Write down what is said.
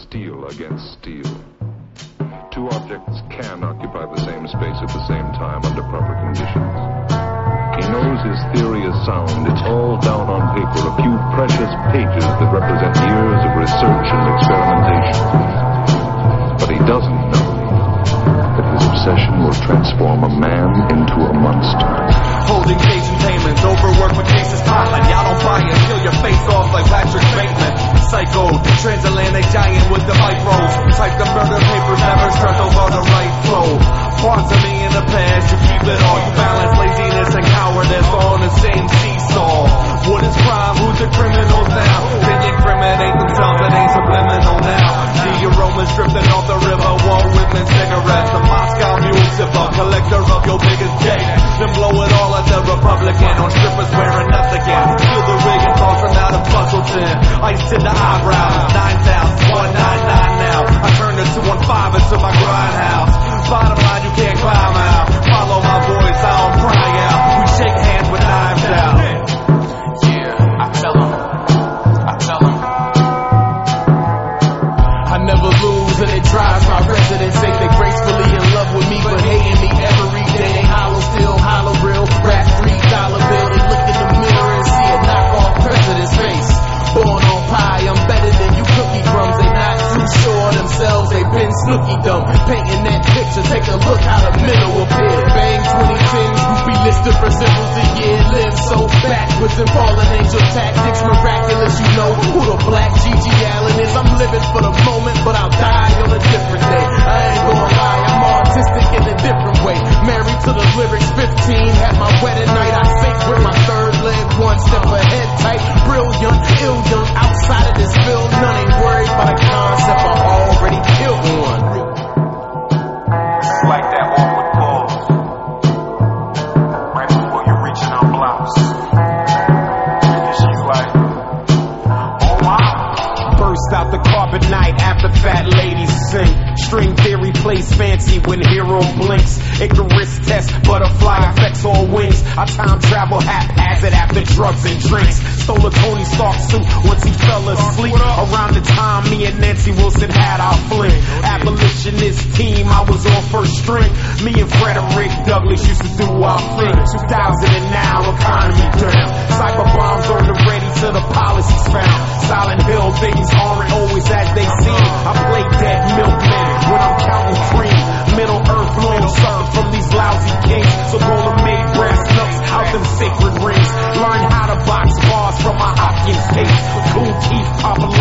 steel against steel. Two objects can occupy the same space at the same time under proper conditions. He knows his theory is sound. It's all down on paper, a few precious pages that represent years of research and experimentation. But he doesn't know that his obsession will transform a man into a monster. Holding patient payments, overwork when cases piling. Y'all don't buy it, kill your face off like Patrick Bateman. Psycho, transatlantic giant with the micros. Type the murder papers, never stress over the right flow. Parts of me in the past, you keep it all. You balance laziness and cowardice on the same seesaw. What is crime? Who's the criminals now? They incriminate themselves, it ain't subliminal now. The aromas drifting off the river, war women, cigarettes. The Moscow mule sipper, collector of your biggest cake. Then blow it all at the Republican on strippers wearing nothing again. Feel the rig and toss them out of Buckleton. Ice to the eyebrows, 9,199 now. I turned it to 1.5 into my grindhouse. Bottom line, you can't climb out. Follow my voice, I don't cry out. We shake hands with knives out. Yeah, I tell them. I never lose and it drives my residents. Say they gracefully in love with me, but hating me every day. They hollow still, hollow real. Rap $3 bill. They look in the mirror and see a knockoff president's face. Born on pie, I'm better than you cookie crumbs. They not too sure of themselves, they been snooky dumb. Painting that picture, take a look how the middle appear. Bang 2010, groupie list of symbols the year. Live so backwards and fallen angel tactics. Miraculous, you know who the black G.G. Allen is. I'm living for the moment, but I'll die on a different day. I ain't gonna lie, I'm artistic in a different way. Married to the lyrics, 15, had my wedding night. I sink with my third leg, one step ahead tight. Brilliant, ill young, outside of this field. None ain't worried by the concept, I already killed one. It's like that awkward pause right before you're reaching her blouse. And she's like, oh wow. Burst out the carpet night after fat ladies sing. String theory plays fancy when hero blinks. Icarus test, butterfly effects all wings. I time travel haphazard after drugs and drinks. Stole a Tony Stark suit once he fell asleep. Around the time me and Nancy Wilson had our fling. Abolitionist team, I was on first string. Me and Frederick Douglass used to do our thing. 2000 and now, economy down. Cyber bombs on the ready till the policies found. Silent Hill, things aren't always as they seem. I play dead milkman when I'm counting cream. Middle earth loyal something from these lousy kings. So roll made brass knucks out them sacred rings. Learn how to box bars from my Hopkins tapes. Cool Keith, Papa